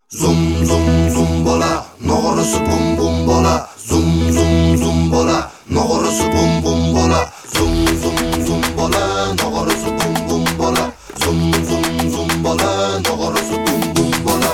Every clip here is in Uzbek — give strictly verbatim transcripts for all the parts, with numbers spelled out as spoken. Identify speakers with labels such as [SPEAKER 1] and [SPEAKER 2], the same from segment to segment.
[SPEAKER 1] Zum zum zum bola, nog'orasi bum bum bola. Zum zum zum bola, nog'orasi bum bum bola. Zum zum zum bola, nog'orasi bum bum bola. Zum zum zum bola, nog'orasi bum bum bola.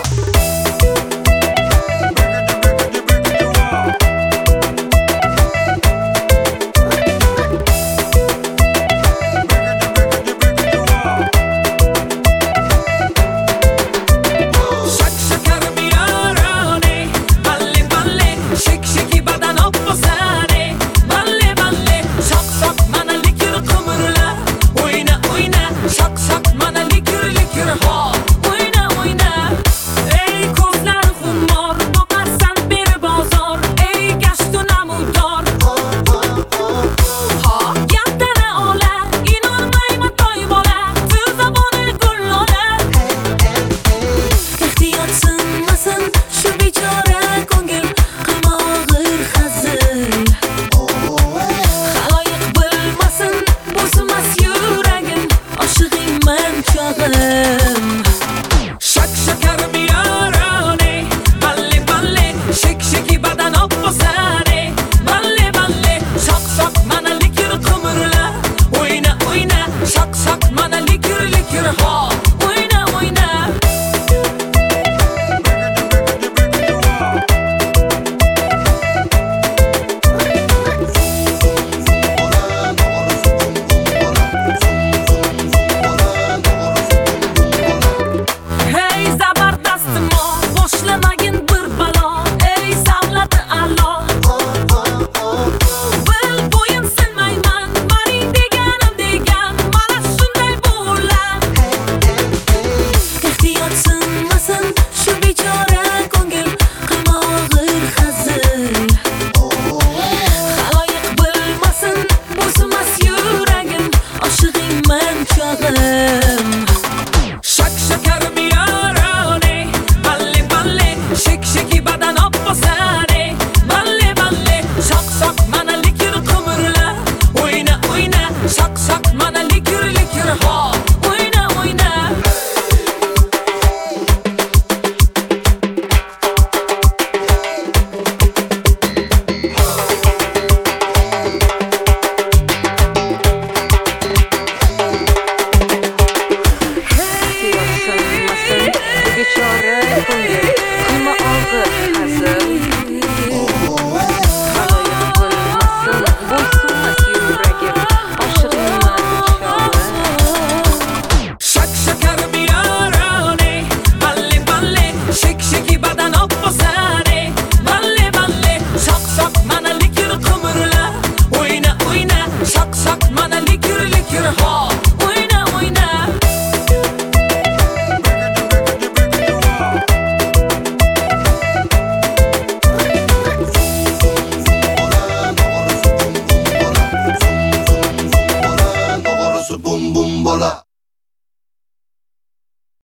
[SPEAKER 1] Bum bum bola.